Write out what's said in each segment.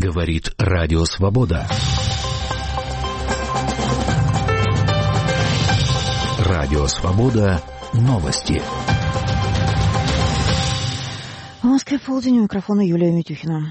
Говорит Радио Свобода. Радио Свобода. Новости. В Москве полдень, у микрофона Юлия Митюхина.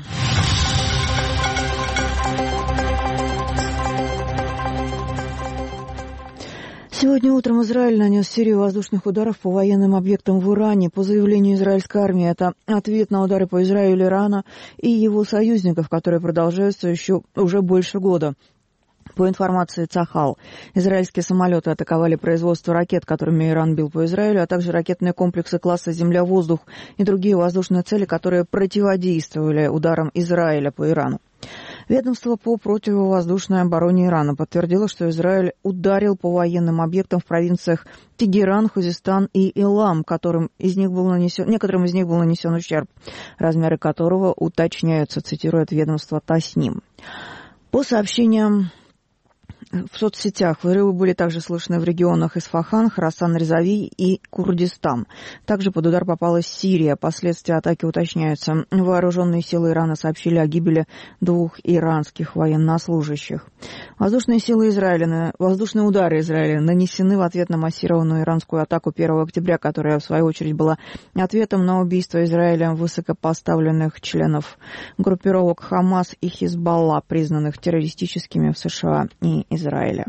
Сегодня утром Израиль нанес серию воздушных ударов по военным объектам в Иране. По заявлению израильской армии, это ответ на удары по Израилю, Ирана и его союзников, которые продолжаются уже больше года. По информации Цахал, израильские самолеты атаковали производство ракет, которыми Иран бил по Израилю, а также ракетные комплексы класса «Земля-воздух» и другие воздушные цели, которые противодействовали ударам Израиля по Ирану. Ведомство по противовоздушной обороне Ирана подтвердило, что Израиль ударил по военным объектам в провинциях Тегеран, Хузестан и Илам, некоторым из них был нанесен ущерб, размеры которого уточняются, цитирует ведомство Тасним. По сообщениям в соцсетях, взрывы были также слышны в регионах Исфахан, Хорасан-Резави и Курдистан. Также под удар попала Сирия. Последствия атаки уточняются. Вооруженные силы Ирана сообщили о гибели 2 иранских военнослужащих. Воздушные удары Израиля нанесены в ответ на массированную иранскую атаку 1 октября, которая, в свою очередь, была ответом на убийство Израилем высокопоставленных членов группировок Хамас и Хизбалла, признанных террористическими в США и Израиля.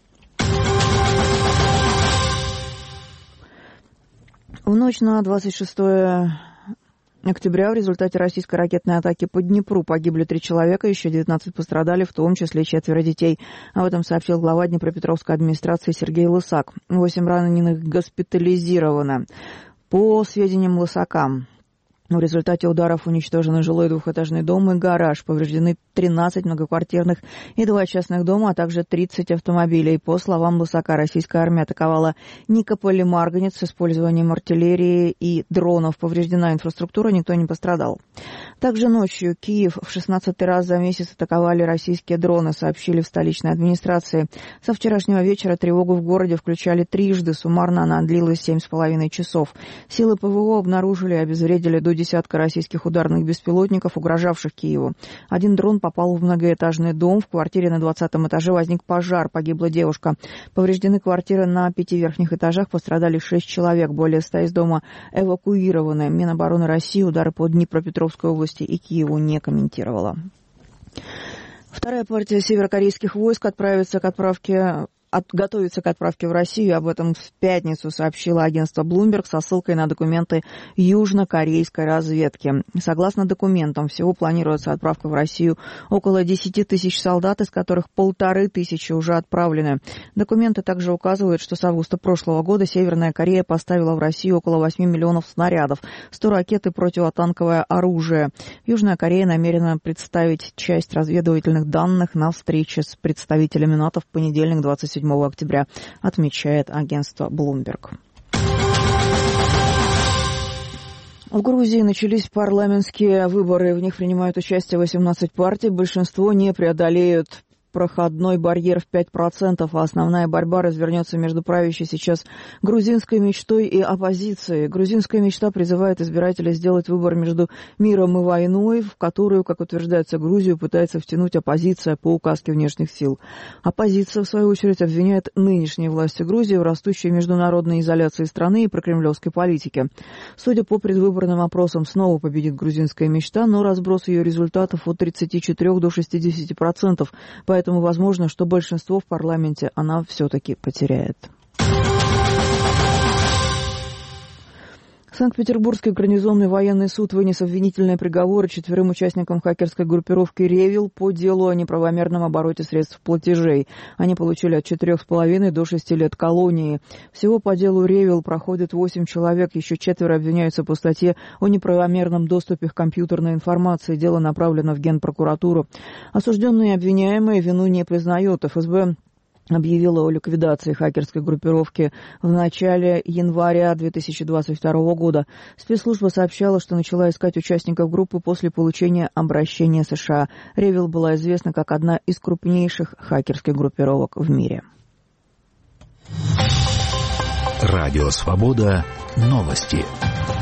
В ночь на 26 октября в результате российской ракетной атаки по Днепру погибли 3 человека, еще 19 пострадали, в том числе 4 детей. Об этом сообщил глава Днепропетровской администрации Сергей Лысак. 8 раненых госпитализировано. По сведениям Лысака, в результате ударов уничтожены жилой 2-этажный дом и гараж. Повреждены 13 многоквартирных и 2 частных дома, а также 30 автомобилей. По словам Лысака, российская армия атаковала Никополь и Марганец с использованием артиллерии и дронов. Повреждена инфраструктура, никто не пострадал. Также ночью Киев в 16-й раз за месяц атаковали российские дроны, сообщили в столичной администрации. Со вчерашнего вечера тревогу в городе включали трижды. Суммарно она длилась 7,5 часов. Силы ПВО обнаружили и обезвредили до десятка российских ударных беспилотников, угрожавших Киеву. Один дрон попал в многоэтажный дом. В квартире на 20-м этаже возник пожар. Погибла девушка. Повреждены квартиры на 5 верхних этажах. Пострадали 6 человек. Более 100 из дома эвакуированы. Минобороны России удары по Днепропетровской области и Киеву не комментировала. Вторая партия северокорейских войск готовится к отправке в Россию. Об этом в пятницу сообщило агентство Bloomberg со ссылкой на документы южнокорейской разведки. Согласно документам, всего планируется отправка в Россию около 10 тысяч солдат, из которых 1500 уже отправлены. Документы также указывают, что с августа прошлого года Северная Корея поставила в Россию около 8 миллионов снарядов, 100 ракет и противотанковое оружие. Южная Корея намерена представить часть разведывательных данных на встрече с представителями НАТО в понедельник, 27 октября, отмечает агентство Bloomberg. В Грузии начались парламентские выборы. В них принимают участие 18 партий. Большинство не преодолеют проходной барьер в 5%, а основная борьба развернется между правящей сейчас грузинской мечтой и оппозицией. Грузинская мечта призывает избирателей сделать выбор между миром и войной, в которую, как утверждается, Грузию пытается втянуть оппозиция по указке внешних сил. Оппозиция, в свою очередь, обвиняет нынешние власти Грузии в растущей международной изоляции страны и прокремлевской политике. Судя по предвыборным опросам, снова победит грузинская мечта, но разброс ее результатов от 34 до 60%, поэтому возможно, что большинство в парламенте она все-таки потеряет. Санкт-Петербургский гарнизонный военный суд вынес обвинительные приговоры 4 участникам хакерской группировки «Ревил» по делу о неправомерном обороте средств платежей. Они получили от 4,5 до 6 лет колонии. Всего по делу «Ревил» проходит 8 человек, еще 4 обвиняются по статье о неправомерном доступе к компьютерной информации. Дело направлено в Генпрокуратуру. Осужденные и обвиняемые вину не признают. ФСБ объявила о ликвидации хакерской группировки в начале января 2022 года. Спецслужба сообщала, что начала искать участников группы после получения обращения США. «Ревил» была известна как одна из крупнейших хакерских группировок в мире. Радио Свобода. Новости.